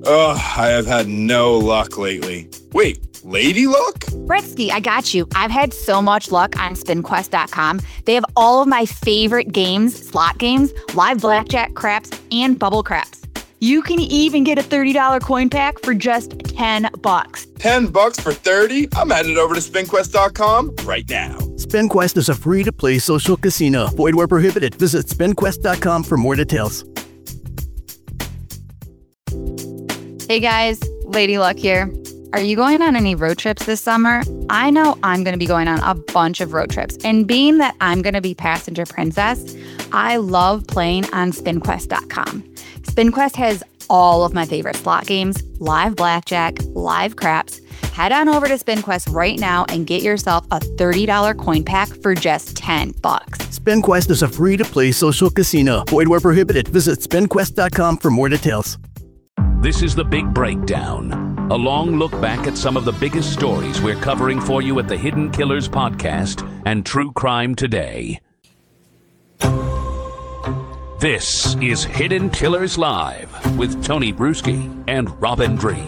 Ugh, I have had no luck lately. Wait, lady luck? Bretsky, I got you. I've had so much luck on SpinQuest.com. They have all of my favorite games, slot games, live blackjack, craps, and bubble craps. You can even get a $30 coin pack for just $10. $10 for 30? I'm headed over to SpinQuest.com right now. SpinQuest is a free-to-play social casino. Void where prohibited. Visit SpinQuest.com for more details. Hey guys, Lady Luck here. Are you going on any road trips this summer? I know I'm going to be going on a bunch of road trips. And being that I'm going to be passenger princess, I love playing on SpinQuest.com. SpinQuest has all of my favorite slot games, live blackjack, live craps. Head on over to SpinQuest right now and get yourself a $30 coin pack for just $10. SpinQuest is a free-to-play social casino. Void where prohibited. Visit SpinQuest.com for more details. This is The Big Breakdown, a long look back at some of the biggest stories we're covering for you at the Hidden Killers Podcast and True Crime Today. This is Hidden Killers Live with Tony Bruschi and Robin Dreek.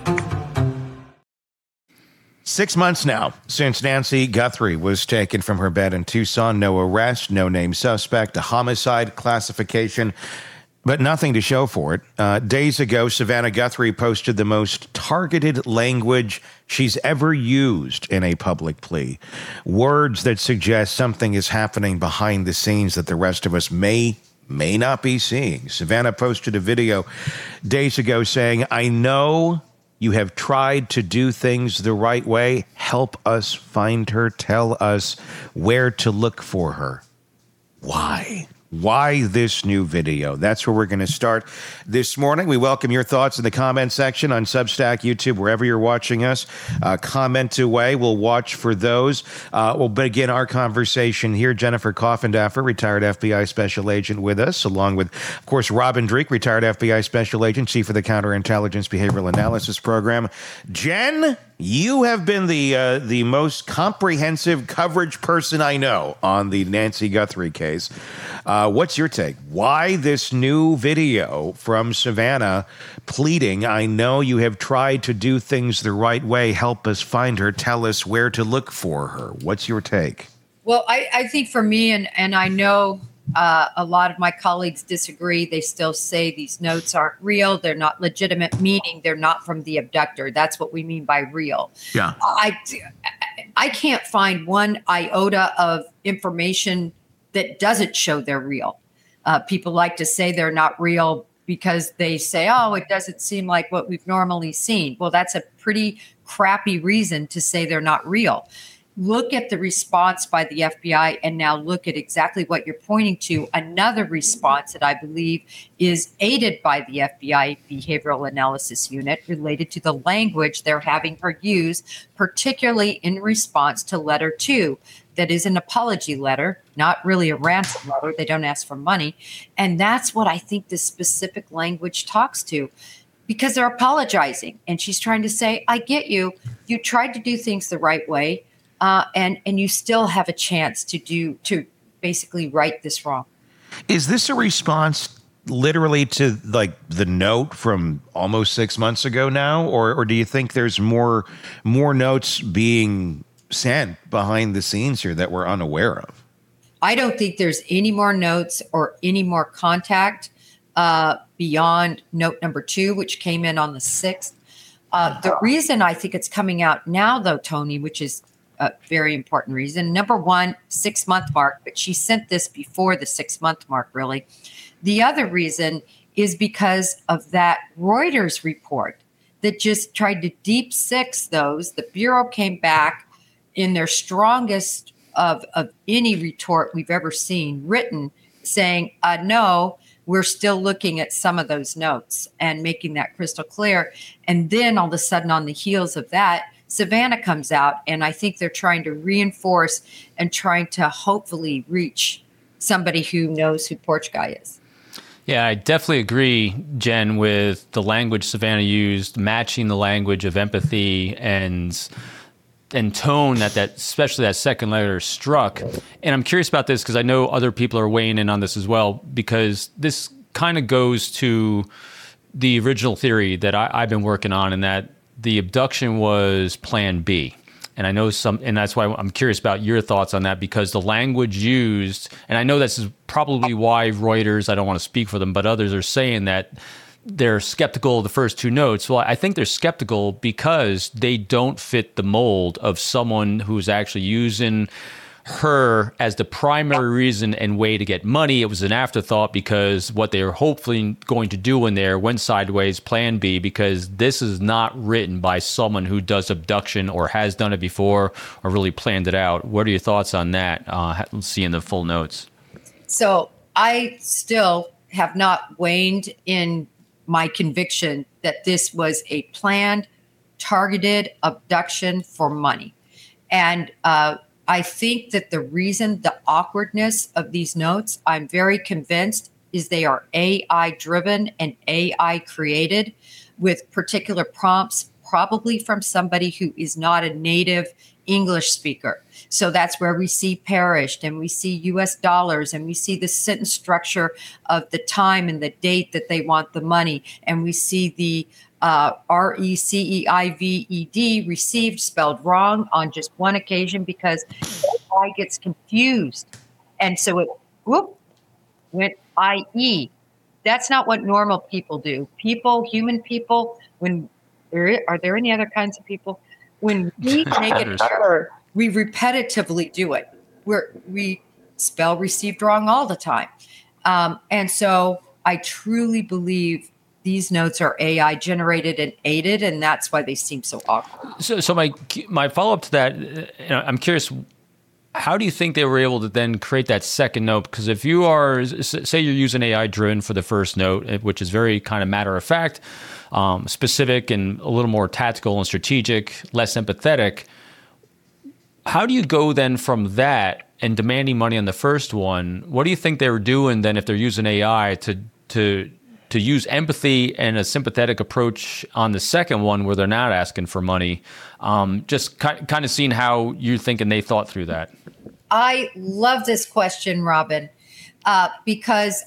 6 months now since Nancy Guthrie was taken from her bed in Tucson. No arrest, no named suspect, a homicide classification, but nothing to show for it. Days ago, Savannah Guthrie posted the most targeted language she's ever used in a public plea. Words that suggest something is happening behind the scenes that the rest of us may not be seeing. Savannah posted a video days ago saying, "I know you have tried to do things the right way. Help us find her. Tell us where to look for her." Why? Why this new video? That's where we're going to start this morning. We welcome your thoughts in the comment section on Substack, YouTube, wherever you're watching us. Comment away. We'll watch for those. We'll begin our conversation here. Jennifer Coffindaffer, retired FBI special agent, with us, along with, of course, Robin Dreek, retired FBI special agent, chief of the Counterintelligence Behavioral Analysis Program. Jen, you have been the most comprehensive coverage person I know on the Nancy Guthrie case. What's your take? Why this new video from Savannah pleading, "I know you have tried to do things the right way. Help us find her. Tell us where to look for her." What's your take? Well, I think for me, and I know a lot of my colleagues disagree. They still say these notes aren't real. They're not legitimate, meaning they're not from the abductor. That's what we mean by real. Yeah. I can't find one iota of information that doesn't show they're real. People like to say they're not real because they say, "Oh, it doesn't seem like what we've normally seen." Well, that's a pretty crappy reason to say they're not real. Look at the response by the FBI, and now look at exactly what you're pointing to. Another response that I believe is aided by the FBI Behavioral Analysis Unit related to the language they're having her use, particularly in response to letter 2. That is an apology letter, not really a ransom letter. They don't ask for money. And that's what I think this specific language talks to, because they're apologizing. And she's trying to say, "I get you. You tried to do things the right way. And you still have a chance to basically right this wrong." Is this a response literally to like the note from almost 6 months ago now? Or do you think there's more notes being sent behind the scenes here that we're unaware of? I don't think there's any more notes or any more contact beyond note number 2, which came in on the 6th. The reason I think it's coming out now, though, Tony, which is a very important reason. Number one, 6-month mark, but she sent this before the 6-month mark, really. The other reason is because of that Reuters report that just tried to deep six those. The Bureau came back in their strongest of any retort we've ever seen written, saying, no, we're still looking at some of those notes and making that crystal clear. And then all of a sudden, on the heels of that, Savannah comes out, and I think they're trying to reinforce and trying to hopefully reach somebody who knows who Porch Guy is. Yeah, I definitely agree, Jen, with the language Savannah used, matching the language of empathy and tone that especially that second letter struck. And I'm curious about this because I know other people are weighing in on this as well, because this kind of goes to the original theory that I've been working on, and that the abduction was Plan B. And I know and that's why I'm curious about your thoughts on that, because the language used, and I know this is probably why Reuters, I don't want to speak for them, but others are saying that they're skeptical of the first two notes. Well, I think they're skeptical because they don't fit the mold of someone who's actually using her as the primary reason and way to get money. It was an afterthought because what they were hopefully going to do in there went sideways, Plan B, because this is not written by someone who does abduction or has done it before or really planned it out. What are your thoughts on that? Let's see in the full notes. So I still have not waned in my conviction that this was a planned, targeted abduction for money. And I think that the reason, the awkwardness of these notes, I'm very convinced, is they are AI driven and AI created with particular prompts, probably from somebody who is not a native English speaker. So that's where we see perished, and we see US dollars, and we see the sentence structure of the time and the date that they want the money. And we see the RECEIVED, received, spelled wrong on just one occasion because I gets confused. And so it went IE. That's not what normal people do. Human people, are there any other kinds of people? When we make an error, we repetitively do it. We spell received wrong all the time. And so I truly believe these notes are AI generated and aided, and that's why they seem so awkward. So my follow-up to that, I'm curious, how do you think they were able to then create that second note? Because if you are, say you're using AI driven for the first note, which is very kind of matter of fact, specific and a little more tactical and strategic, less empathetic, how do you go then from that and demanding money on the first one? What do you think they were doing then if they're using AI to use empathy and a sympathetic approach on the second one where they're not asking for money? Just kind of seeing how you're thinking they thought through that. I love this question, Robin, because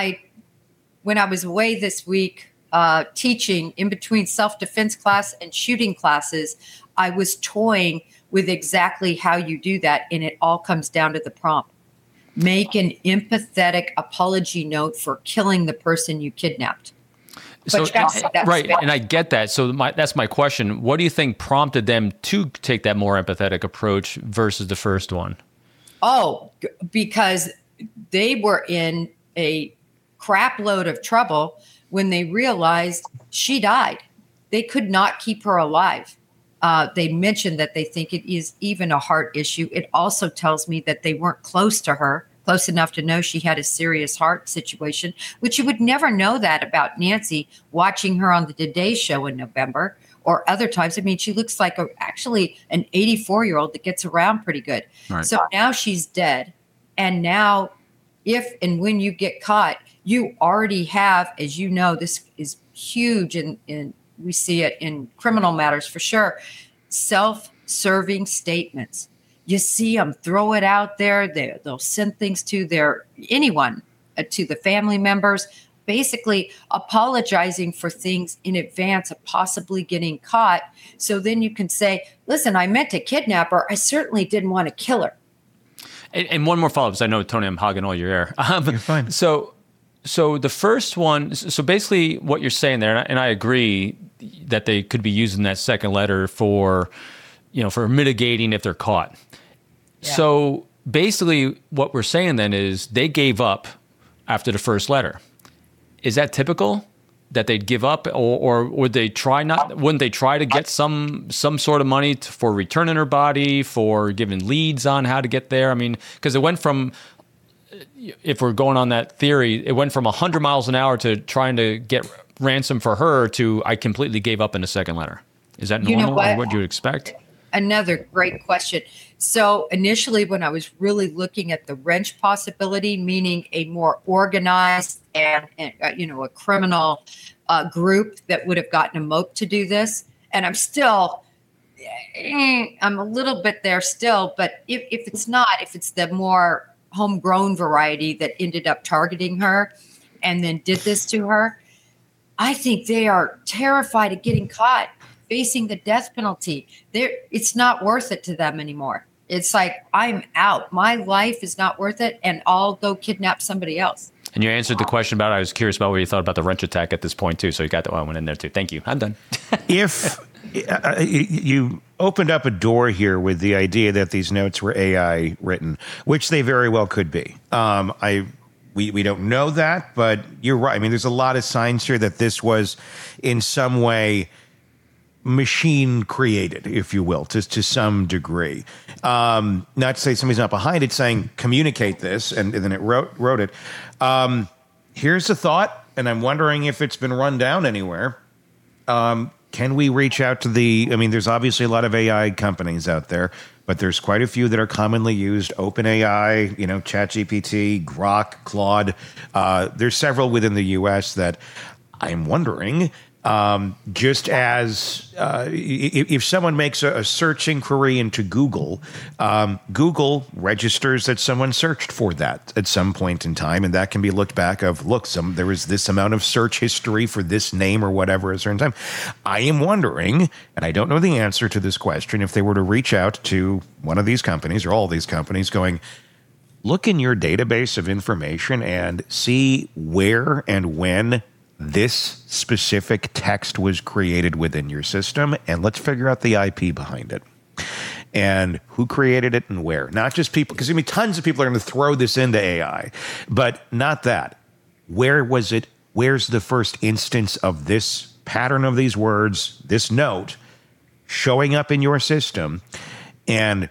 when I was away this week teaching in between self-defense class and shooting classes, I was toying with exactly how you do that, and it all comes down to the prompt. Make an empathetic apology note for killing the person you kidnapped. So, that's right, and I get that. So that's my question. What do you think prompted them to take that more empathetic approach versus the first one? Oh, because they were in a crap load of trouble when they realized she died. They could not keep her alive. They mentioned that they think it is even a heart issue. It also tells me that they weren't close to her, close enough to know she had a serious heart situation, which you would never know that about Nancy watching her on the Today Show in November or other times. I mean, she looks like actually an 84-year-old that gets around pretty good. Right. So now she's dead. And now if and when you get caught, you already have, as you know, this is huge in we see it in criminal matters for sure, self-serving statements. You see them, throw it out there. They'll send things to anyone, to the family members, basically apologizing for things in advance of possibly getting caught. So then you can say, listen, I meant to kidnap her. I certainly didn't want to kill her. And one more follow-up, because I know, Tony, I'm hogging all your air. You're fine. So the first one, so basically what you're saying there, and I agree that they could be using that second letter for mitigating if they're caught. Yeah. So basically what we're saying then is they gave up after the first letter. Is that typical that they'd give up, or would they wouldn't they try to get some sort of money for returning her body, for giving leads on how to get there? I mean, because it went from, if we're going on that theory, it went from 100 miles an hour to trying to get ransom for her to I completely gave up in the second letter. Is that normal, or what you would expect? Another great question. So initially, when I was really looking at the wrench possibility, meaning a more organized and a criminal group that would have gotten a mope to do this, and I'm a little bit there still, but if it's the more homegrown variety that ended up targeting her and then did this to her, I think they are terrified of getting caught, facing the death penalty. It's not worth it to them anymore. It's like, I'm out. My life is not worth it, and I'll go kidnap somebody else. And you answered the question about, I was curious about what you thought about the wrench attack at this point, too. So you got that one in there, too. Thank you. I'm done. If you opened up a door here with the idea that these notes were AI written, which they very well could be. We don't know that, but you're right. I mean, there's a lot of signs here that this was in some way machine created, if you will, to some degree. Not to say somebody's not behind it, saying communicate this, and then it wrote it. Here's a thought, and I'm wondering if it's been run down anywhere. Can we reach out to there's obviously a lot of AI companies out there, but there's quite a few that are commonly used. OpenAI, ChatGPT, Grok, Claude. There's several within the U.S. that I'm wondering, just as if someone makes a search inquiry into Google, Google registers that someone searched for that at some point in time, and that can be looked back of, there was this amount of search history for this name or whatever at a certain time. I am wondering, and I don't know the answer to this question, if they were to reach out to one of these companies or all these companies going, look in your database of information and see where and when this specific text was created within your system, and let's figure out the IP behind it and who created it and where. Not just people, because tons of people are going to throw this into AI, but not that. Where was it? Where's the first instance of this pattern of these words, this note showing up in your system, and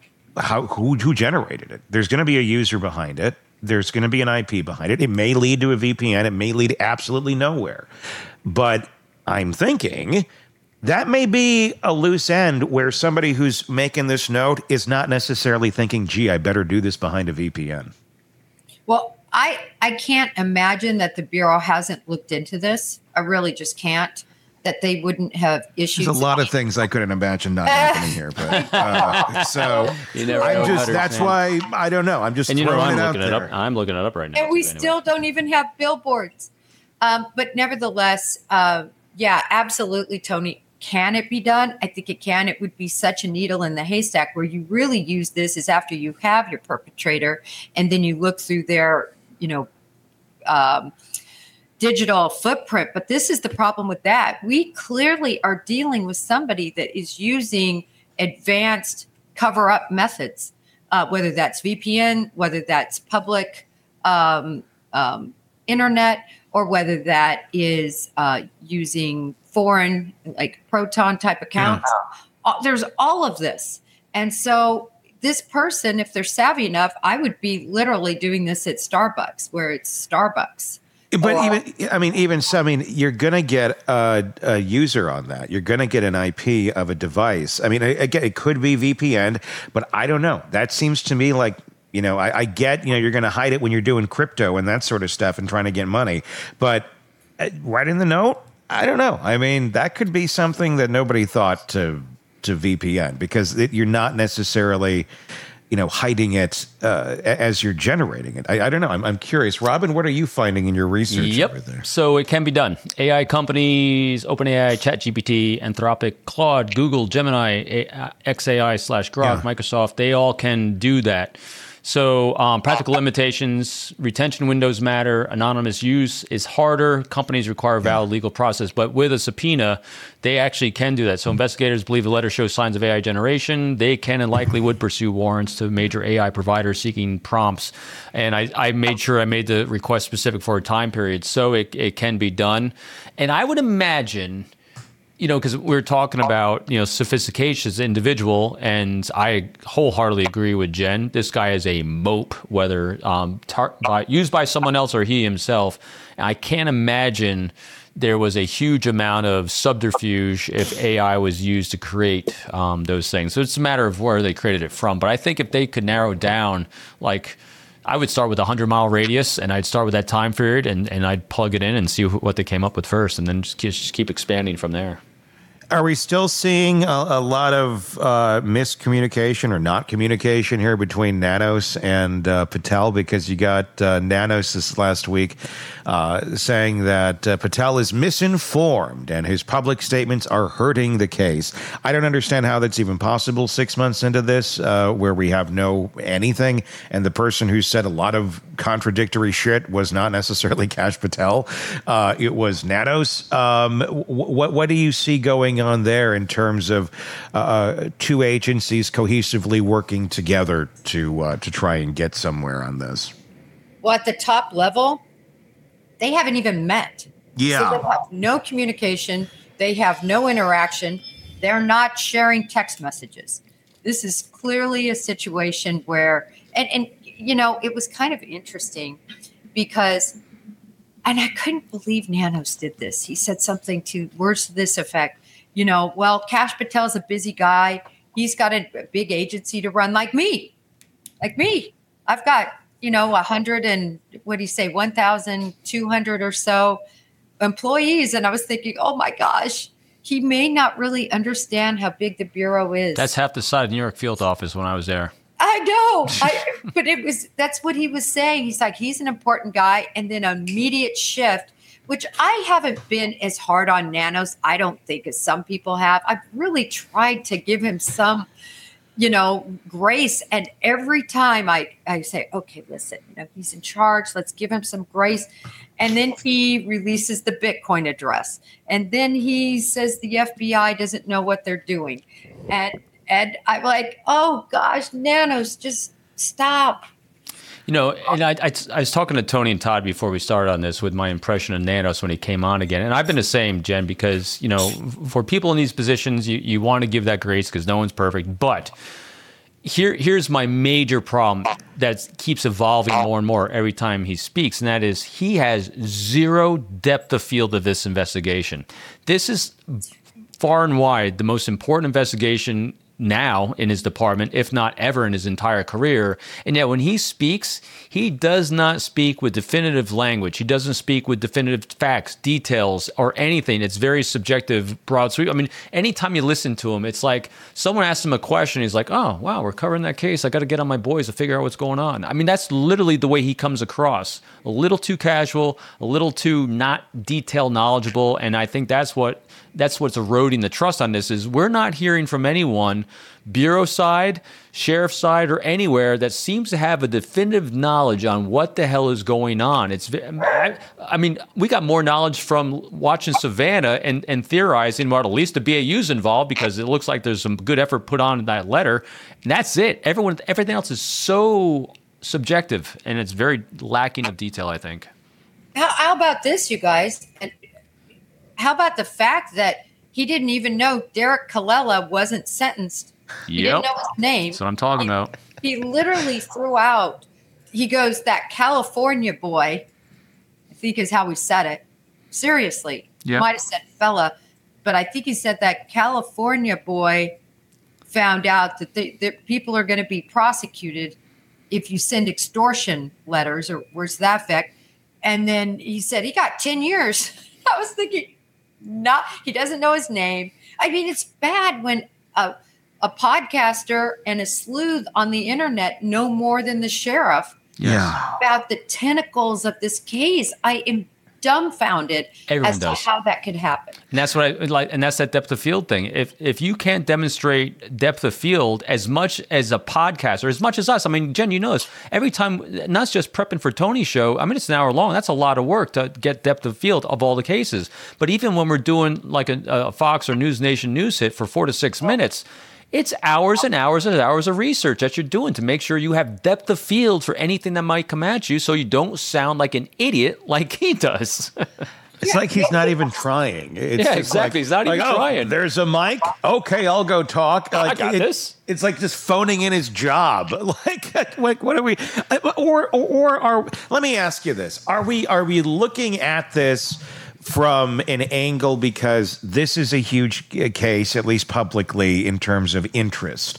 who generated it? There's going to be a user behind it. There's going to be an IP behind it. It may lead to a VPN. It may lead absolutely nowhere. But I'm thinking that may be a loose end where somebody who's making this note is not necessarily thinking, gee, I better do this behind a VPN. Well, I can't imagine that the Bureau hasn't looked into this. I really just can't. That they wouldn't have issued. There's a lot of things I couldn't imagine not happening here, but so that's why I don't know. I'm just throwing it out there. I'm looking it up right now. And we still don't even have billboards. But nevertheless, yeah, absolutely, Tony. Can it be done? I think it can. It would be such a needle in the haystack. Where you really use this is after you have your perpetrator, and then you look through their, digital footprint. But this is the problem with that. We clearly are dealing with somebody that is using advanced cover-up methods, whether that's VPN, whether that's public internet, or whether that is using foreign, like Proton type accounts. There's all of this. And so this person, if they're savvy enough, I would be literally doing this at Starbucks, where it's Starbucks. But you're going to get a user on that. You're going to get an IP of a device. I mean, again, it could be VPN, but I don't know. That seems to me like, I get, you're going to hide it when you're doing crypto and that sort of stuff and trying to get money. But right in the note, I don't know. I mean, that could be something that nobody thought to VPN, because you're not necessarily hiding it as you're generating it. I don't know. I'm curious. Robin, what are you finding in your research over there? So it can be done. AI companies, OpenAI, ChatGPT, Anthropic, Claude, Google, Gemini, xAI/Grok, Microsoft, they all can do that. So practical limitations, retention windows matter, anonymous use is harder, companies require valid legal process, but with a subpoena, they actually can do that. So investigators believe the letter shows signs of AI generation. They can and likely would pursue warrants to major AI providers seeking prompts. And I made sure I made the request specific for a time period, so it can be done. And I would imagine, because we're talking about, sophistication as an individual, and I wholeheartedly agree with Jen. This guy is a mope, whether used by someone else or he himself. And I can't imagine there was a huge amount of subterfuge if AI was used to create those things. So it's a matter of where they created it from. But I think if they could narrow down, I would start with a 100-mile radius, and I'd start with that time period, and I'd plug it in and see what they came up with first, and then just keep expanding from there. Are we still seeing a lot of miscommunication or not communication here between Nanos and Patel? Because you got Nanos this last week saying that Patel is misinformed and his public statements are hurting the case. I don't understand how that's even possible 6 months into this, where we have no anything, and the person who said a lot of contradictory shit was not necessarily Kash Patel. It was Nanos. What do you see going on there in terms of two agencies cohesively working together to try and get somewhere on this? Well, at the top level, they haven't even met. Yeah. So they have no communication. They have no interaction. They're not sharing text messages. This is clearly a situation where, and you know, it was kind of interesting because, and I couldn't believe Nanos did this. He said something to words to this effect. You know, well, Kash Patel's a busy guy. He's got a big agency to run like me. I've got, 1,200 or so employees. And I was thinking, oh my gosh, he may not really understand how big the Bureau is. That's half the size of New York field office when I was there. I know. But that's what he was saying. He's like, he's an important guy. And then an immediate shift, which I haven't been as hard on Nanos, I don't think, as some people have. I've really tried to give him some, grace. And every time I say, okay, listen, he's in charge. Let's give him some grace. And then he releases the Bitcoin address. And then he says the FBI doesn't know what they're doing. And I'm like, oh gosh, Nanos, just stop. And I was talking to Tony and Todd before we started on this with my impression of Nanos when he came on again. And I've been the same, Jen, because, for people in these positions, you want to give that grace because no one's perfect. But here's my major problem that keeps evolving more and more every time he speaks, and that is he has zero depth of field of this investigation. This is far and wide the most important investigation now in his department, if not ever in his entire career. And yet when he speaks, he does not speak with definitive language. He doesn't speak with definitive facts, details, or anything. It's very subjective, broad sweep. I mean, anytime you listen to him, it's like someone asks him a question. He's like, oh, wow, we're covering that case. I got to get on my boys to figure out what's going on. I mean, that's literally the way he comes across. A little too casual, a little too not detail knowledgeable. And I think that's what's eroding the trust on this is we're not hearing from anyone, Bureau side, sheriff side, or anywhere that seems to have a definitive knowledge on what the hell is going on. I mean, we got more knowledge from watching Savannah and theorizing about at least the BAU's involved because it looks like there's some good effort put on in that letter. And that's it. Everything else is so subjective and it's very lacking of detail, I think. How about this, you guys? And how about the fact that he didn't even know Derek Colella wasn't sentenced? He didn't know his name. That's what I'm talking about. He literally threw out, he goes, that California boy, I think is how he said it. Seriously. Yeah. Might have said fella, but I think he said that California boy found out that people are going to be prosecuted if you send extortion letters or words to that effect. And then he said he got 10 years. I was thinking, he doesn't know his name. I mean, it's bad when a podcaster and a sleuth on the internet know more than the sheriff about the tentacles of this case. I am dumbfounded as to how that could happen. And that's what I like, and that's that depth of field thing. If you can't demonstrate depth of field as much as a podcaster, as much as us, I mean, Jen, you know this. Every time, not just prepping for Tony's show. I mean, it's an hour long. That's a lot of work to get depth of field of all the cases. But even when we're doing like a Fox or News Nation news hit for 4 to 6 minutes. It's hours and hours and hours of research that you're doing to make sure you have depth of field for anything that might come at you so you don't sound like an idiot like he does. It's like he's not even trying. It's exactly. Like, he's not even trying. There's a mic. Okay, I'll go talk. I got this. It's like just phoning in his job. Like what are we? Or are? Let me ask you this: Are we looking at this from an angle because this is a huge case, at least publicly, in terms of interest?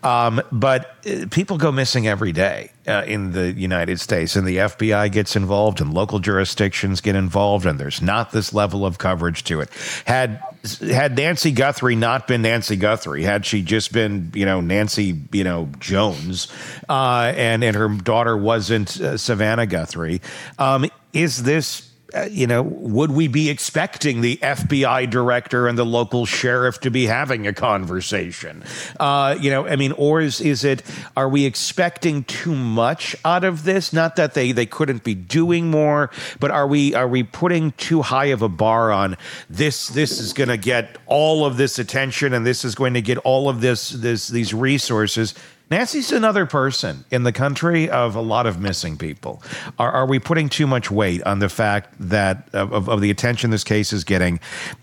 But people go missing every day in the United States, and the FBI gets involved, and local jurisdictions get involved, and there's not this level of coverage to it. Had had Nancy Guthrie not been Nancy Guthrie, had she just been, Nancy, Jones, and her daughter wasn't Savannah Guthrie, is this, would we be expecting the FBI director and the local sheriff to be having a conversation? Or is it, are we expecting too much out of this? Not that they couldn't be doing more, but are we putting too high of a bar on this? This is going to get all of this attention, and this is going to get all of these resources. Nancy's another person in the country of a lot of missing people. Are we putting too much weight on the fact that of the attention this case is getting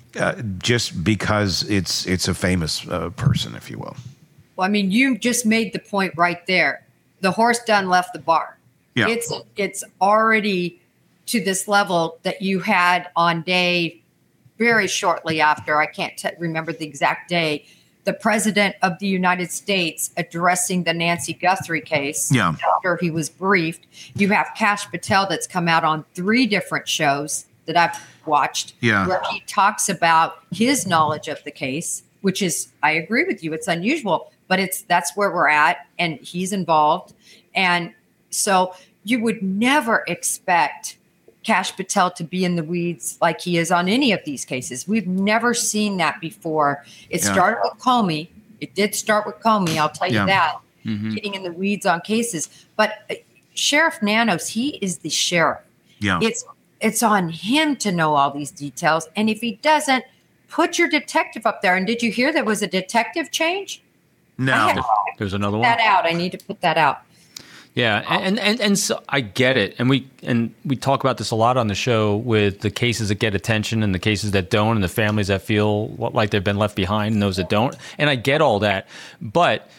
just because it's a famous person, if you will? Well, I mean, you just made the point right there. The horse done left the barn. Yeah. It's already to this level that you had on day very shortly after, I can't remember the exact day, the president of the United States addressing the Nancy Guthrie case after he was briefed. You have Kash Patel that's come out on 3 different shows that I've watched where he talks about his knowledge of the case, which is, I agree with you, it's unusual, but that's where we're at, and he's involved. And so you would never expect Kash Patel to be in the weeds like he is on any of these cases. We've never seen that before. It started with Comey. It did start with Comey, I'll tell you that, getting in the weeds on cases. But Sheriff Nanos, he is the sheriff. Yeah. It's on him to know all these details. And if he doesn't, put your detective up there. And did you hear there was a detective change? No. There's another one. That out. I need to put that out. Yeah, and so I get it, and we talk about this a lot on the show with the cases that get attention and the cases that don't, and the families that feel like they've been left behind and those that don't. And I get all that, but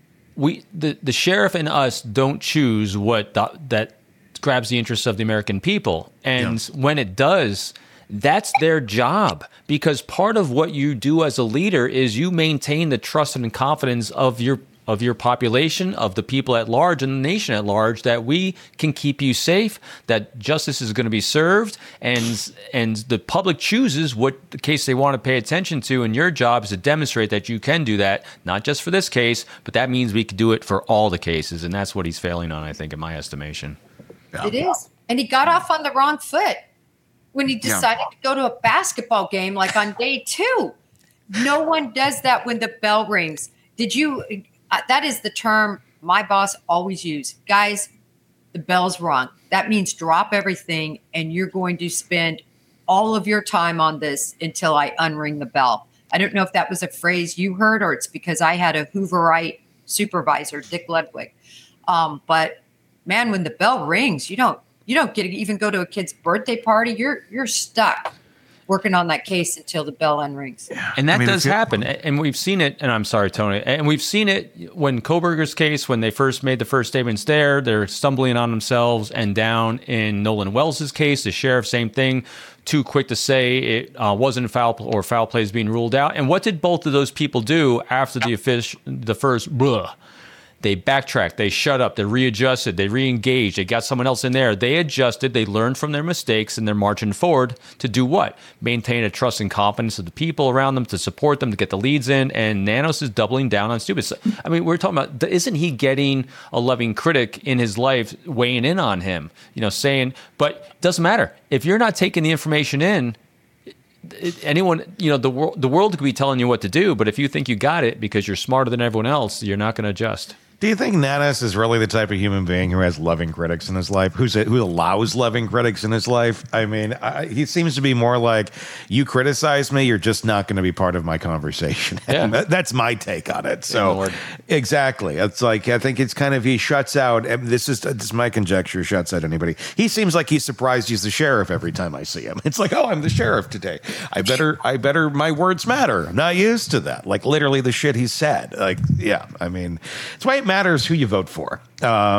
the sheriff and us don't choose what that grabs the interests of the American people, and when it does, that's their job, because part of what you do as a leader is you maintain the trust and confidence of your population, of the people at large and the nation at large, that we can keep you safe, that justice is going to be served, and the public chooses what case they want to pay attention to, and your job is to demonstrate that you can do that, not just for this case, but that means we could do it for all the cases, and that's what he's failing on, I think, in my estimation. Yeah. It is. And he got off on the wrong foot when he decided to go to a basketball game like on day 2. No one does that when the bell rings. Did you... that is the term my boss always used. Guys, the bell's rung. That means drop everything, and you're going to spend all of your time on this until I unring the bell. I don't know if that was a phrase you heard, or it's because I had a Hooverite supervisor, Dick Ludwig. But man, when the bell rings, you don't get to even go to a kid's birthday party. You're stuck working on that case until the bell unrings. And that does happen. And we've seen it, and I'm sorry, Tony, and we've seen it when Kohberger's case, when they first made the first statements there, they're stumbling on themselves, and down in Nolan Wells's case, the sheriff, same thing, too quick to say it wasn't foul play is being ruled out. And what did both of those people do after the first blah? They backtracked, they shut up, they readjusted, they re-engaged, they got someone else in there. They adjusted, they learned from their mistakes, and they're marching forward to do what? Maintain a trust and confidence of the people around them, to support them, to get the leads in, and Nanos is doubling down on stupid. I mean, we're talking about, isn't he getting a loving critic in his life weighing in on him, saying, but it doesn't matter. If you're not taking the information in, anyone, the world could be telling you what to do, but if you think you got it because you're smarter than everyone else, you're not going to adjust. Do you think Nanos is really the type of human being who has loving critics in his life, who allows loving critics in his life? I mean, he seems to be more like, you criticize me, you're just not going to be part of my conversation. Yeah. That's my take on it. So, exactly. It's like, I think it's kind of, he shuts out, and this is my conjecture, shuts out anybody. He seems like he's surprised he's the sheriff every time I see him. It's like, oh, I'm the sheriff today. I better, my words matter. I'm not used to that. Like, literally the shit he said. Like, yeah, I mean, it's why it matters who you vote for. I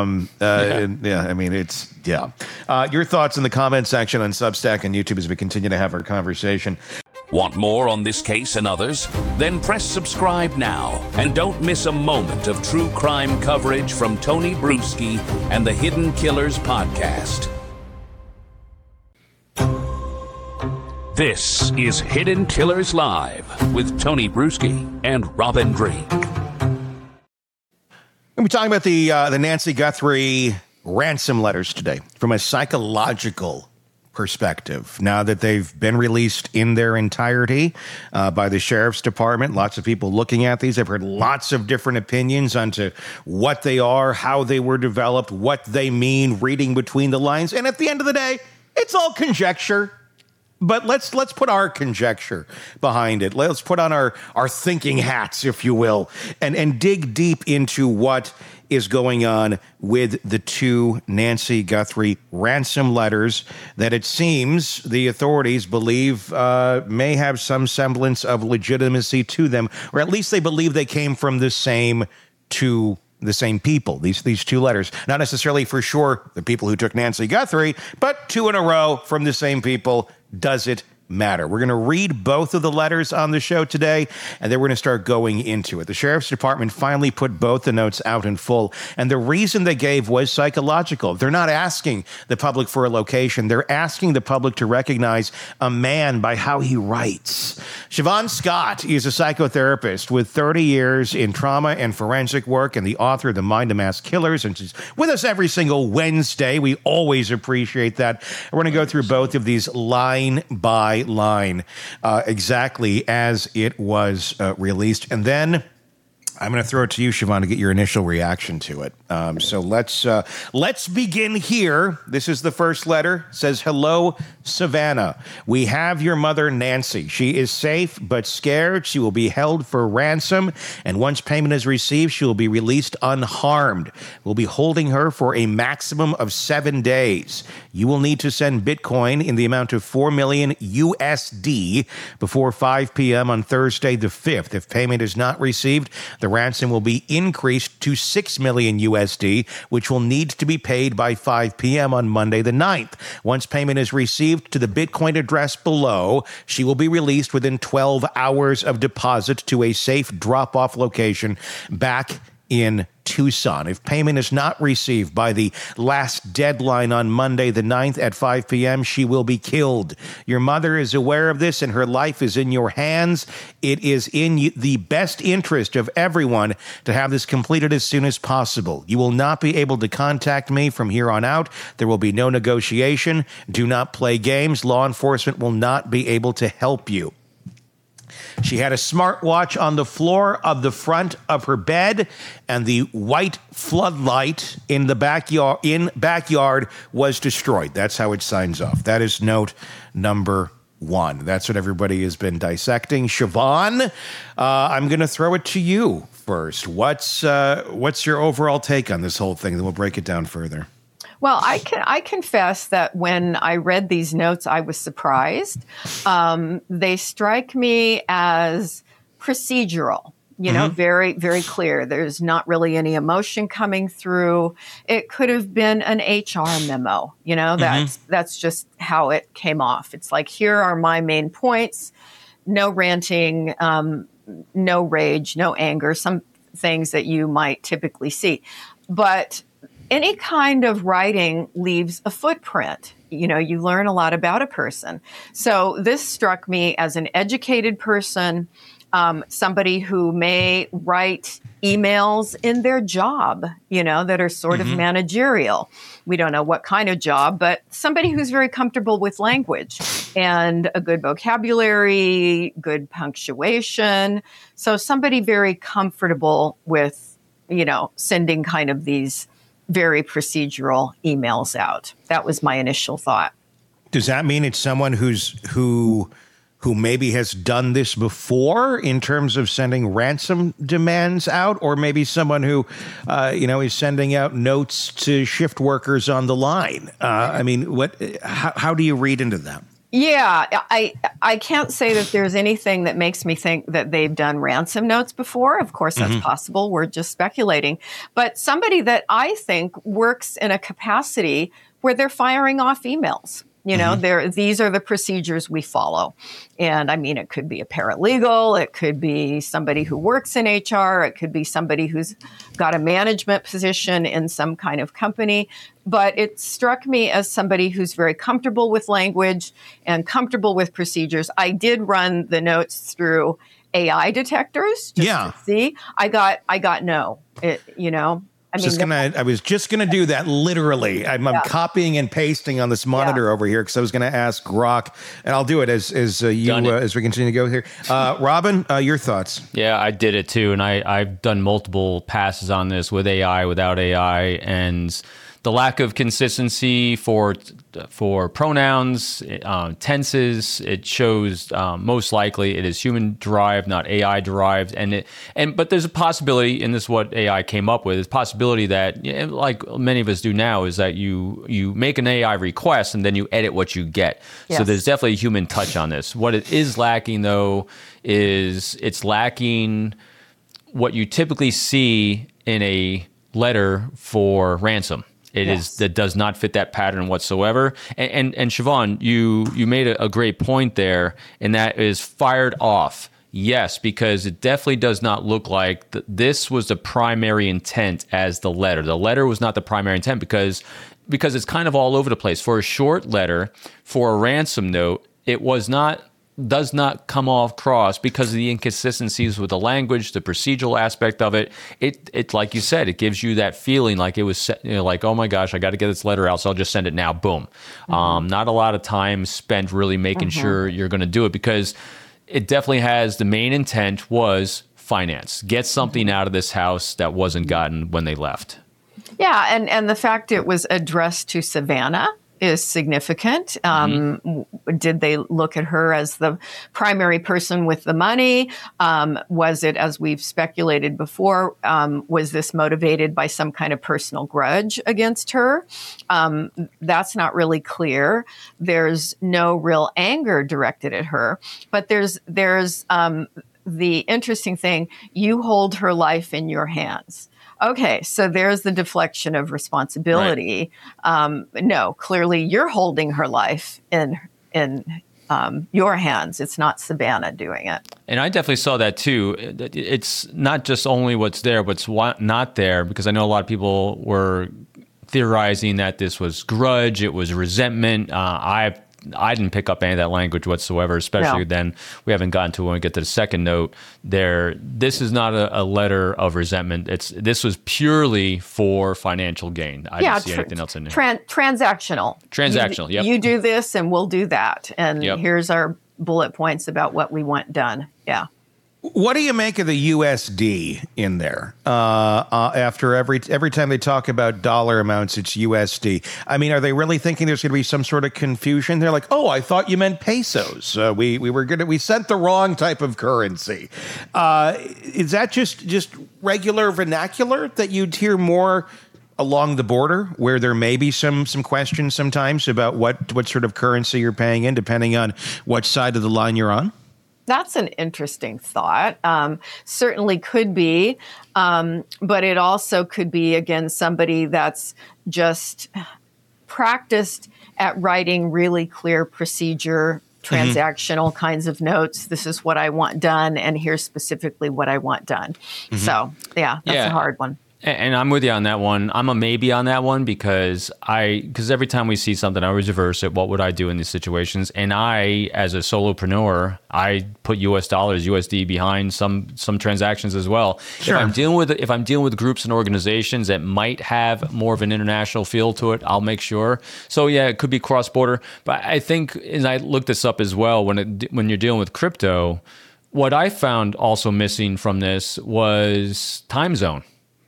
mean, it's, your thoughts in the comment section on Substack and YouTube as we continue to have our conversation. Want more on this case and others? Then press subscribe now and don't miss a moment of true crime coverage from Tony Bruschi and the Hidden Killers podcast. This is Hidden Killers Live with Tony Bruschi and Robin Drake. We're talking about the Nancy Guthrie ransom letters today from a psychological perspective. Now that they've been released in their entirety by the Sheriff's Department, lots of people looking at these. I've heard lots of different opinions onto what they are, how they were developed, what they mean, reading between the lines. And at the end of the day, it's all conjecture. But let's put our conjecture behind it. Let's put on our thinking hats, if you will, and dig deep into what is going on with the two Nancy Guthrie ransom letters that it seems the authorities believe may have some semblance of legitimacy to them, or at least they believe they came from the same people, these two letters. Not necessarily for sure the people who took Nancy Guthrie, but two in a row from the same people. Does it matter? We're going to read both of the letters on the show today, and then we're going to start going into it. The Sheriff's Department finally put both the notes out in full, and the reason they gave was psychological. They're not asking the public for a location. They're asking the public to recognize a man by how he writes. Siobhan Scott is a psychotherapist with 30 years in trauma and forensic work and the author of The Mind of Mass Killers, and she's with us every single Wednesday. We always appreciate that. We're going to go through both of these line by line, exactly as it was released. And then I'm going to throw it to you, Siobhan, to get your initial reaction to it. So let's begin here. This is the first letter. It says, "Hello, Savannah. We have your mother, Nancy. She is safe but scared. She will be held for ransom, and once payment is received, she will be released unharmed. We'll be holding her for a maximum of 7 days. You will need to send Bitcoin in the amount of $4 million USD before 5 p.m. on Thursday the 5th. If payment is not received, the ransom will be increased to $6 million USD, which will need to be paid by 5 p.m. on Monday the 9th. Once payment is received to the Bitcoin address below, she will be released within 12 hours of deposit to a safe drop-off location back in Tucson. If payment is not received by the last deadline on Monday the 9th at 5 p.m., she will be killed. Your mother is aware of this and her life is in your hands. It is in the best interest of everyone to have this completed as soon as possible. You will not be able to contact me from here on out. There will be no negotiation. Do not play games. Law enforcement will not be able to help you." She had a smartwatch on the floor of the front of her bed, and the white floodlight in the backyard was destroyed. That's how it signs off. That is note number 1. That's what everybody has been dissecting. Siobhan, I'm going to throw it to you first. What's your overall take on this whole thing? Then we'll break it down further. Well, I confess that when I read these notes, I was surprised. They strike me as procedural, very, very clear. There's not really any emotion coming through. It could have been an HR memo, that's just how it came off. It's like, here are my main points. No ranting, no rage, no anger, some things that you might typically see. But any kind of writing leaves a footprint. You learn a lot about a person. So this struck me as an educated person, somebody who may write emails in their job, that are sort of managerial. We don't know what kind of job, but somebody who's very comfortable with language and a good vocabulary, good punctuation. So somebody very comfortable with, sending kind of these very procedural emails out. That was my initial thought. Does that mean it's someone who maybe has done this before in terms of sending ransom demands out, or maybe someone who, is sending out notes to shift workers on the line? How do you read into that? Yeah, I can't say that there's anything that makes me think that they've done ransom notes before. Of course, that's possible. We're just speculating. But somebody that I think works in a capacity where they're firing off emails, You know, these are the procedures we follow. And I mean, it could be a paralegal, it could be somebody who works in HR, it could be somebody who's got a management position in some kind of company. But it struck me as somebody who's very comfortable with language and comfortable with procedures. I did run the notes through AI detectors just to see. I got no. I was just gonna do that literally. I'm copying and pasting on this monitor over here because I was gonna ask Grok, and I'll do it as we continue to go here. Robin, your thoughts? Yeah, I did it too, and I've done multiple passes on this with AI, without AI, and the lack of consistency for pronouns, tenses, it shows most likely it is human derived, not AI derived, but there's a possibility, and this is what AI came up with, is possibility that, like many of us do now, is that you make an AI request and then you edit what you get. Yes. So there's definitely a human touch on this. What it is lacking though is it's lacking what you typically see in a letter for ransom. That does not fit that pattern whatsoever. And Siobhan, you made a great point there, and that is fired off. Yes, because it definitely does not look like this was the primary intent as the letter. The letter was not the primary intent because it's kind of all over the place. For a short letter, for a ransom note, it does not come off cross because of the inconsistencies with the language, the procedural aspect of it. It like you said, it gives you that feeling like it was, like, oh my gosh, I got to get this letter out, so I'll just send it now. Boom. Not a lot of time spent really making sure you're going to do it, because it definitely has the main intent was finance. Get something out of this house that wasn't gotten when they left. Yeah, and the fact it was addressed to Savannah is significant. Did they look at her as the primary person with the money? Was it, as we've speculated before, was this motivated by some kind of personal grudge against her? That's not really clear. There's no real anger directed at her, but there's the interesting thing, you hold her life in your hands. Okay, so there's the deflection of responsibility. Right. No, clearly you're holding her life in your hands. It's not Savannah doing it. And I definitely saw that too. It's not just only what's there, what's not there, because I know a lot of people were theorizing that this was grudge, it was resentment. I didn't pick up any of that language whatsoever, especially then we haven't gotten to when we get to the second note there. This is not a letter of resentment. This was purely for financial gain. I didn't see anything else in there. Transactional. Transactional, yep. You do this and we'll do that. And here's our bullet points about what we want done. Yeah. What do you make of the USD in there? After every time they talk about dollar amounts, it's USD. I mean, are they really thinking there's going to be some sort of confusion? They're like, oh, I thought you meant pesos. We sent the wrong type of currency. Is that just regular vernacular that you'd hear more along the border, where there may be some questions sometimes about what sort of currency you're paying in, depending on what side of the line you're on? That's an interesting thought. Certainly could be, but it also could be, again, somebody that's just practiced at writing really clear procedure, transactional kinds of notes. This is what I want done, and here's specifically what I want done. So, that's a hard one. And I'm with you on that one. I'm a maybe on that one because every time we see something, I always reverse it. What would I do in these situations? And I, as a solopreneur, I put US dollars, USD behind some transactions as well. Sure. If I'm dealing with groups and organizations that might have more of an international feel to it, I'll make sure. So yeah, it could be cross-border. But I think, and I looked this up as well, when you're dealing with crypto, what I found also missing from this was time zone.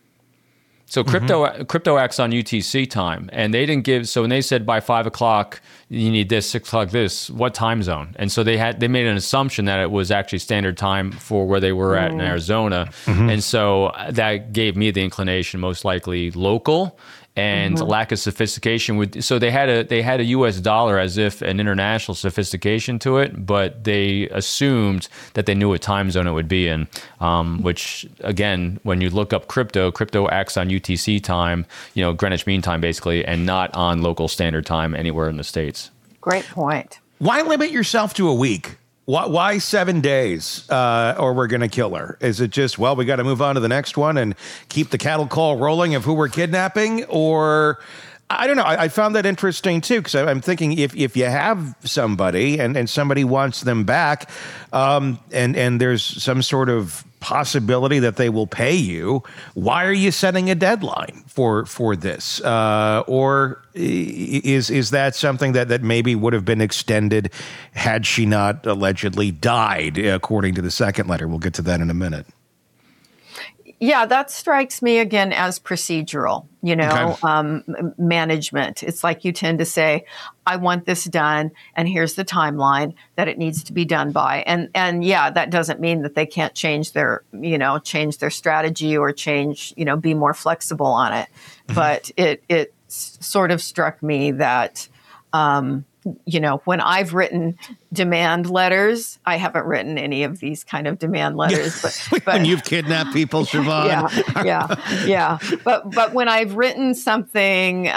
So crypto acts on UTC time, and they didn't give. So when they said by 5 o'clock you need this, 6 o'clock this, what time zone? And so they made an assumption that it was actually standard time for where they were at in Arizona, and so that gave me the inclination, most likely local. And lack of sophistication so they had a US dollar as if an international sophistication to it, but they assumed that they knew what time zone it would be in, which again, when you look up crypto acts on UTC time, Greenwich Mean Time basically, and not on local standard time anywhere in the States. Great point. Why limit yourself to a week? Why 7 days, or we're going to kill her? Is it just, well, we got to move on to the next one and keep the cattle call rolling of who we're kidnapping? Or, I don't know. I found that interesting, too, because I'm thinking if you have somebody and somebody wants them back, and there's some sort of possibility that they will pay you, why are you setting a deadline for this? Or is that something that maybe would have been extended had she not allegedly died, according to the second letter? We'll get to that in a minute. Yeah, that strikes me again as procedural, Okay. Management. It's like you tend to say, I want this done, and here's the timeline that it needs to be done by. And yeah, that doesn't mean that they can't change their strategy or change, be more flexible on it. Mm-hmm. But it sort of struck me that, when I've written demand letters, I haven't written any of these kind of demand letters. But when you've kidnapped people, Siobhan. Yeah. But when I've written something,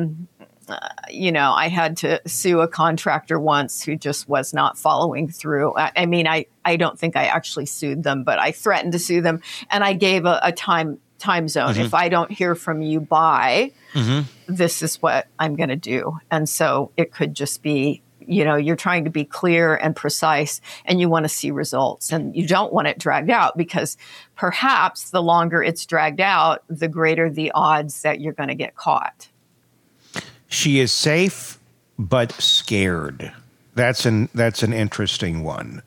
I had to sue a contractor once who just was not following through. I don't think I actually sued them, but I threatened to sue them, and I gave a time zone. Mm-hmm. If I don't hear from you by, this is what I'm going to do. And so it could just be, you're trying to be clear and precise, and you want to see results, and you don't want it dragged out, because perhaps the longer it's dragged out, the greater the odds that you're going to get caught. She is safe, but scared. That's an interesting one.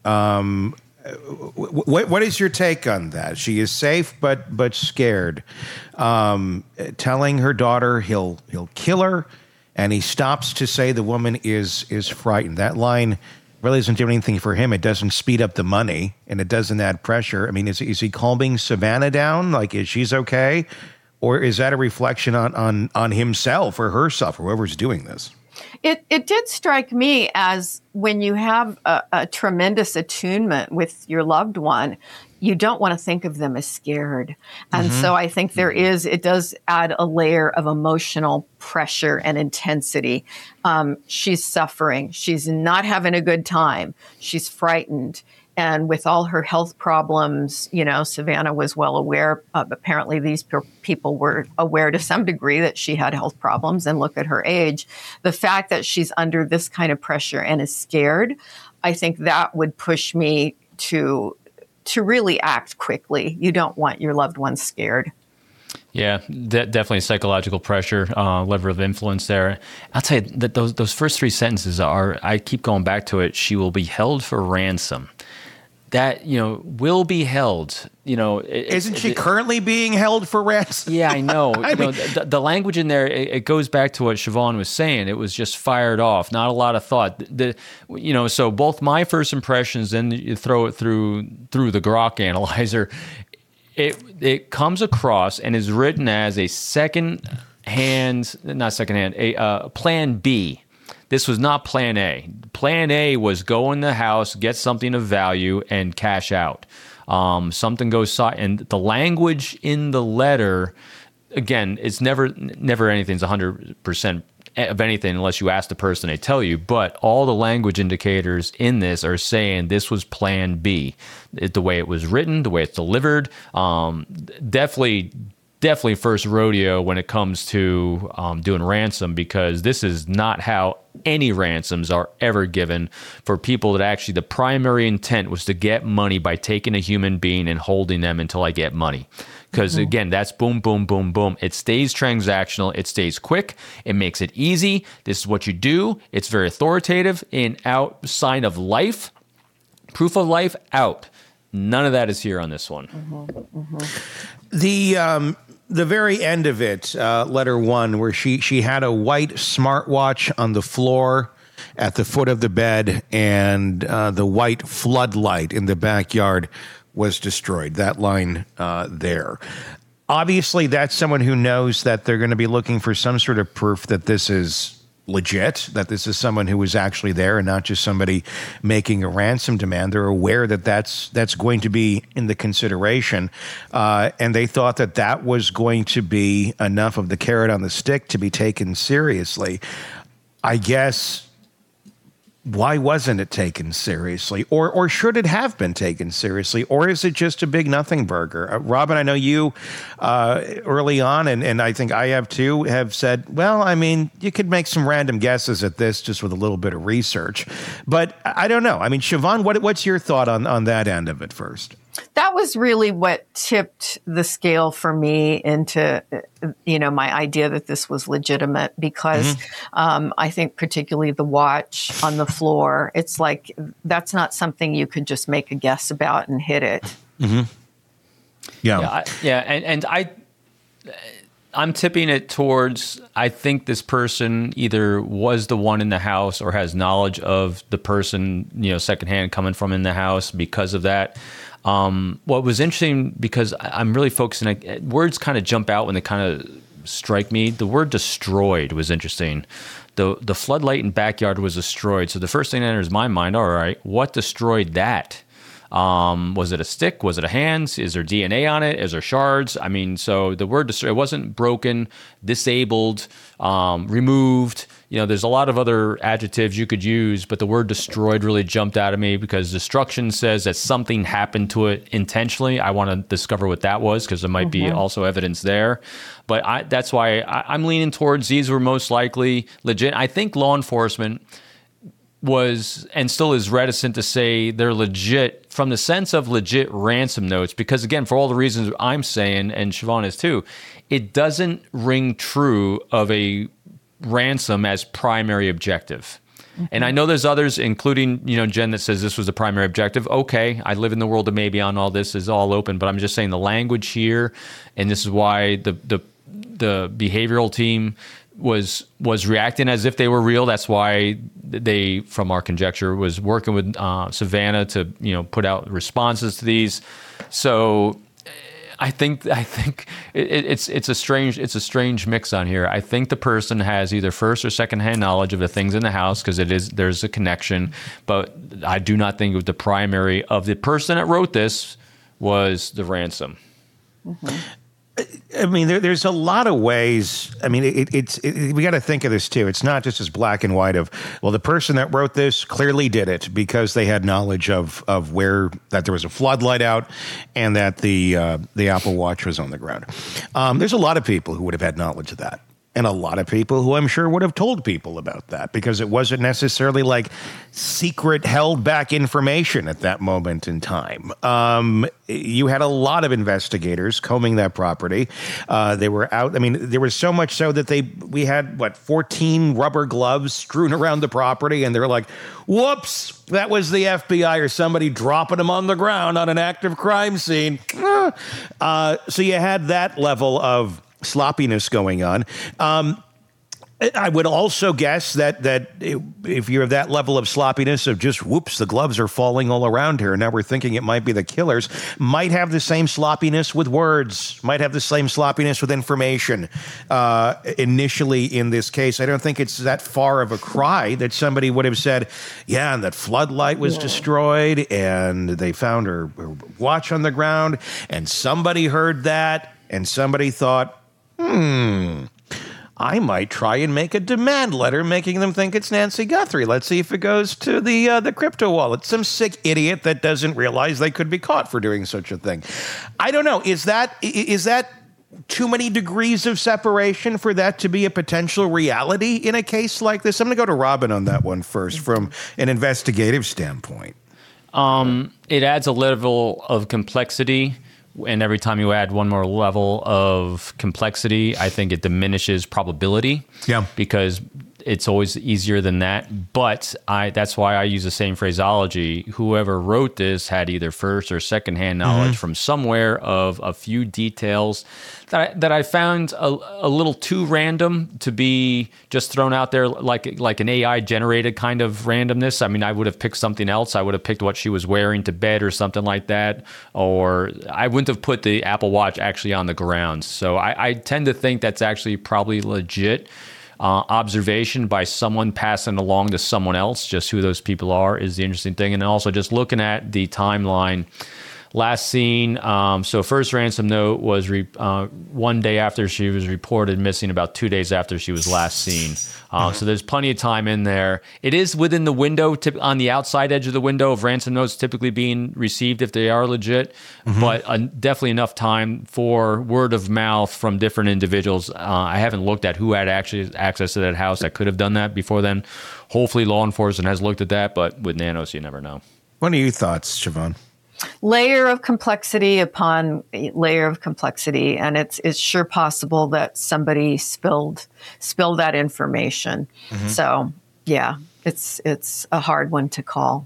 What is your take on that? She is safe, but scared. Telling her daughter he'll kill her, and he stops to say the woman is frightened. That line really doesn't do anything for him. It doesn't speed up the money, and it doesn't add pressure. I mean, is he calming Savannah down? Like, is she's okay? Or is that a reflection on himself or herself or whoever's doing this? It did strike me as when you have a tremendous attunement with your loved one, you don't want to think of them as scared. And so I think it does add a layer of emotional pressure and intensity. She's suffering. She's not having a good time. She's frightened. And with all her health problems, Savannah was well aware. Apparently, these people were aware to some degree that she had health problems. And look at her age. The fact that she's under this kind of pressure and is scared, I think that would push me to really act quickly. You don't want your loved ones scared. Yeah, definitely psychological pressure, level of influence there. I'll tell you that those first three sentences I keep going back to it. She will be held for ransom. That, will be held, Isn't she currently being held for ransom? Yeah, I know. The language in there, it goes back to what Siobhan was saying. It was just fired off, not a lot of thought. So both my first impressions, then you throw it through the Grok analyzer, it comes across and is written as a plan B. This was not plan A. Plan A was go in the house, get something of value, and cash out. Something goes side, and the language in the letter, again, it's never anything's 100% of anything unless you ask the person, they tell you. But all the language indicators in this are saying this was plan B. The way it was written, the way it's delivered, definitely first rodeo when it comes to doing ransom, because this is not how any ransoms are ever given for people that actually the primary intent was to get money by taking a human being and holding them until I get money. Because again, that's boom, boom, boom, boom. It stays transactional. It stays quick. It makes it easy. This is what you do. It's very authoritative. In out sign of life, proof of life out. None of that is here on this one. The very end of it, letter one, where she had a white smartwatch on the floor at the foot of the bed, and the white floodlight in the backyard was destroyed. That line there. Obviously, that's someone who knows that they're going to be looking for some sort of proof that this is legit, that this is someone who was actually there and not just somebody making a ransom demand. They're aware that that's going to be in the consideration, and they thought that was going to be enough of the carrot on the stick to be taken seriously. I guess why wasn't it taken seriously? Or should it have been taken seriously? Or is it just a big nothing burger? Robin, I know you early on, and I think I have too, have said, well, I mean, you could make some random guesses at this just with a little bit of research. But I don't know. I mean, Siobhan, what's your thought on that end of it first? That was really what tipped the scale for me into, my idea that this was legitimate, because I think particularly the watch on the floor, it's like, that's not something you could just make a guess about and hit it. Mm-hmm. And I'm tipping it towards, I think this person either was the one in the house or has knowledge of the person, secondhand coming from in the house because of that. What was interesting, because I'm really focusing, words kind of jump out when they kind of strike me. The word destroyed was interesting. The floodlight and backyard was destroyed. So the first thing that enters my mind, all right, what destroyed that? Was it a stick? Was it a hand? Is there DNA on it? Is there shards? I mean, so the word destroyed, it wasn't broken, disabled, removed. There's a lot of other adjectives you could use, but the word destroyed really jumped out at me because destruction says that something happened to it intentionally. I want to discover what that was, because there might be also evidence there. But that's why I'm leaning towards these were most likely legit. I think law enforcement was and still is reticent to say they're legit from the sense of legit ransom notes, because again, for all the reasons I'm saying, and Siobhan is too, it doesn't ring true of a ransom as primary objective. And I know there's others, including, Jen, that says this was the primary objective. Okay, I live in the world of maybe on all this is all open, but I'm just saying the language here, and this is why the behavioral team was reacting as if they were real. That's why they, from our conjecture, was working with Savannah to put out responses to these. So I think it's a strange mix on here. I think the person has either first or secondhand knowledge of the things in the house, because there's a connection. But I do not think the primary of the person that wrote this was the ransom. Mm-hmm. I mean, there's a lot of ways. I mean, we got to think of this too. It's not just as black and white of, well, the person that wrote this clearly did it because they had knowledge of where that there was a floodlight out and that the Apple Watch was on the ground. There's a lot of people who would have had knowledge of that. And a lot of people who I'm sure would have told people about that, because it wasn't necessarily like secret held back information at that moment in time. You had a lot of investigators combing that property. They were out. I mean, there was so much so that we had 14 rubber gloves strewn around the property. And they're like, whoops, that was the FBI or somebody dropping them on the ground on an active crime scene. So you had that level of sloppiness going on. I would also guess that if you're that level of sloppiness of just, whoops, the gloves are falling all around here, and now we're thinking it might be the killers, might have the same sloppiness with words, might have the same sloppiness with information. Initially in this case, I don't think it's that far of a cry that somebody would have said, yeah, and that floodlight was destroyed, and they found her watch on the ground, and somebody heard that, and somebody thought, I might try and make a demand letter making them think it's Nancy Guthrie. Let's see if it goes to the crypto wallet. Some sick idiot that doesn't realize they could be caught for doing such a thing. I don't know. Is that too many degrees of separation for that to be a potential reality in a case like this? I'm going to go to Robin on that one first from an investigative standpoint. It adds a level of complexity. And every time you add one more level of complexity, I think it diminishes probability. Yeah. Because it's always easier than that. But that's why I use the same phraseology. Whoever wrote this had either first or secondhand knowledge from somewhere of a few details that I found a little too random to be just thrown out there like an AI generated kind of randomness. I mean, I would have picked something else. I would have picked what she was wearing to bed or something like that. Or I wouldn't have put the Apple Watch actually on the ground. So I tend to think that's actually probably legit. Observation by someone passing along to someone else. Just who those people are is the interesting thing. And also just looking at the timeline, last seen. So first ransom note was 1 day after she was reported missing, about 2 days after she was last seen. So there's plenty of time in there. It is within the window, on the outside edge of the window of ransom notes typically being received if they are legit, but definitely enough time for word of mouth from different individuals. I haven't looked at who had actually access to that house that could have done that before then. Hopefully law enforcement has looked at that, but with Nanos, you never know. What are your thoughts, Siobhan? Layer of complexity upon layer of complexity, and it's sure possible that somebody spilled that information. So yeah, it's a hard one to call.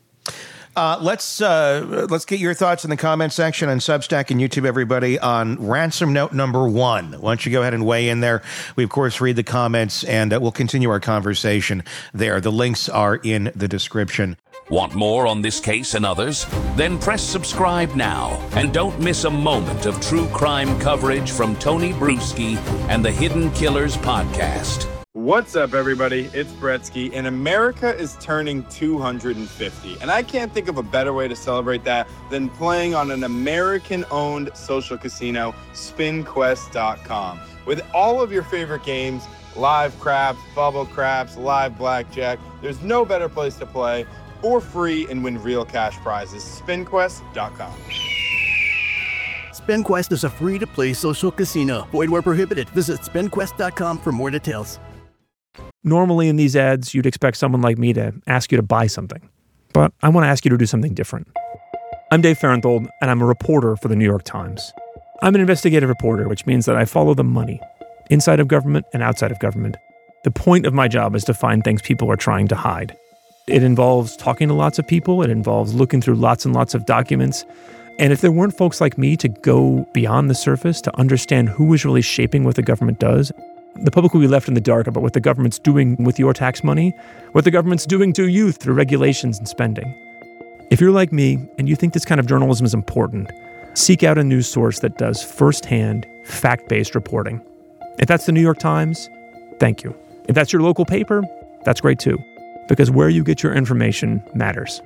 Let's get your thoughts in the comment section on Substack and YouTube, everybody, on ransom note number 1. Why don't you go ahead and weigh in there? We, of course, read the comments, and we'll continue our conversation there. The links are in the description. Want more on this case and others? Then press subscribe now and don't miss a moment of true crime coverage from Tony Bruschi and the Hidden Killers podcast. What's up, everybody? It's Bretsky, and America is turning 250. And I can't think of a better way to celebrate that than playing on an American-owned social casino, SpinQuest.com. With all of your favorite games, live craps, bubble craps, live blackjack, there's no better place to play for free and win real cash prizes. SpinQuest.com. SpinQuest is a free-to-play social casino. Void where prohibited. Visit SpinQuest.com for more details. Normally in these ads, you'd expect someone like me to ask you to buy something. But I want to ask you to do something different. I'm Dave Farenthold, and I'm a reporter for the New York Times. I'm an investigative reporter, which means that I follow the money, inside of government and outside of government. The point of my job is to find things people are trying to hide. It involves talking to lots of people. It involves looking through lots and lots of documents. And if there weren't folks like me to go beyond the surface to understand who is really shaping what the government does, the public will be left in the dark about what the government's doing with your tax money, what the government's doing to you through regulations and spending. If you're like me and you think this kind of journalism is important, seek out a news source that does firsthand, fact-based reporting. If that's the New York Times, thank you. If that's your local paper, that's great too. Because where you get your information matters.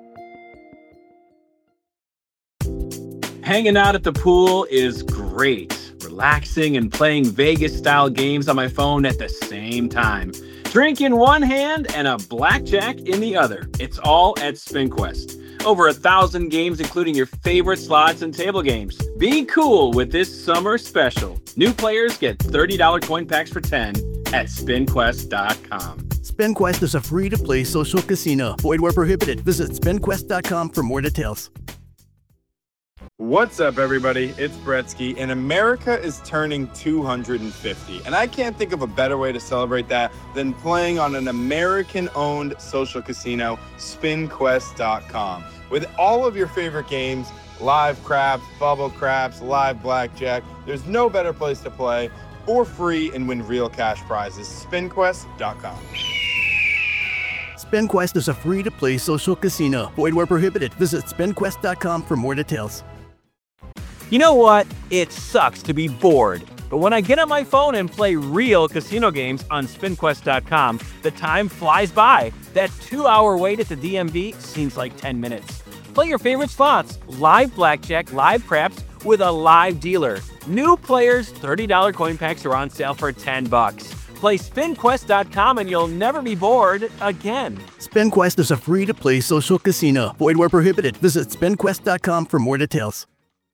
Hanging out at the pool is great. Relaxing and playing Vegas-style games on my phone at the same time. Drink in one hand and a blackjack in the other. It's all at SpinQuest. Over 1,000 games, including your favorite slots and table games. Be cool with this summer special. New players get $30 coin packs for 10 at SpinQuest.com. SpinQuest is a free-to-play social casino. Void where prohibited. Visit SpinQuest.com for more details. What's up, everybody? It's Bretsky, and America is turning 250. And I can't think of a better way to celebrate that than playing on an American-owned social casino, SpinQuest.com. With all of your favorite games, live craps, bubble craps, live blackjack, there's no better place to play for free and win real cash prizes. SpinQuest.com. SpinQuest is a free-to-play social casino. Void where prohibited. Visit SpinQuest.com for more details. You know what? It sucks to be bored. But when I get on my phone and play real casino games on SpinQuest.com, the time flies by. That 2-hour wait at the DMV seems like 10 minutes. Play your favorite slots, live blackjack, live craps, with a live dealer. New players, $30 coin packs are on sale for $10. Play SpinQuest.com and you'll never be bored again. SpinQuest is a free-to-play social casino. Void where prohibited. Visit SpinQuest.com for more details.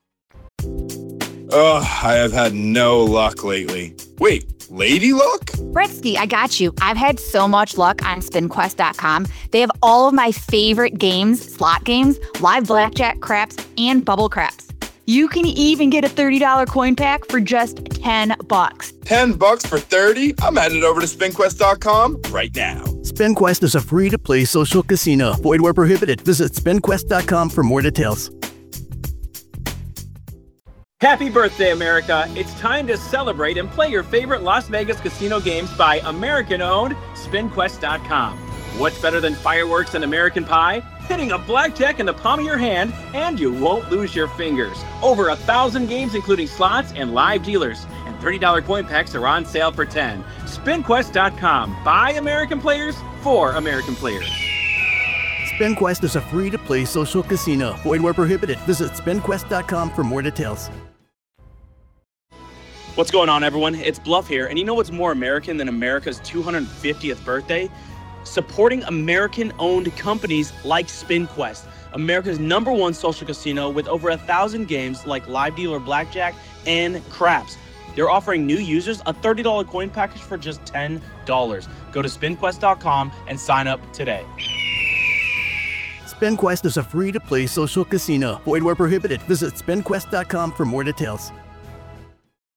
Ugh, I have had no luck lately. Wait, lady luck? Bretsky, I got you. I've had so much luck on SpinQuest.com. They have all of my favorite games, slot games, live blackjack, craps, and bubble craps. You can even get a $30 coin pack for just $10. $10 for 30? I'm headed over to SpinQuest.com right now. SpinQuest is a free-to-play social casino. Void where prohibited. Visit SpinQuest.com for more details. Happy birthday, America. It's time to celebrate and play your favorite Las Vegas casino games by American-owned SpinQuest.com. What's better than fireworks and American pie? Hitting a blackjack in the palm of your hand, and you won't lose your fingers. Over 1,000 games, including slots and live dealers. And $30 coin packs are on sale for 10. SpinQuest.com. By American players, for American players. SpinQuest is a free-to-play social casino. Void where prohibited. Visit spinquest.com for more details. What's going on, everyone? It's Bluff here, and you know what's more American than America's 250th birthday? Supporting American-owned companies like SpinQuest, America's #1 social casino with over 1,000 games like live dealer blackjack and craps. They're offering new users a $30 coin package for just $10. Go to spinquest.com and sign up today. SpinQuest is a free-to-play social casino. Void where prohibited. Visit spinquest.com for more details.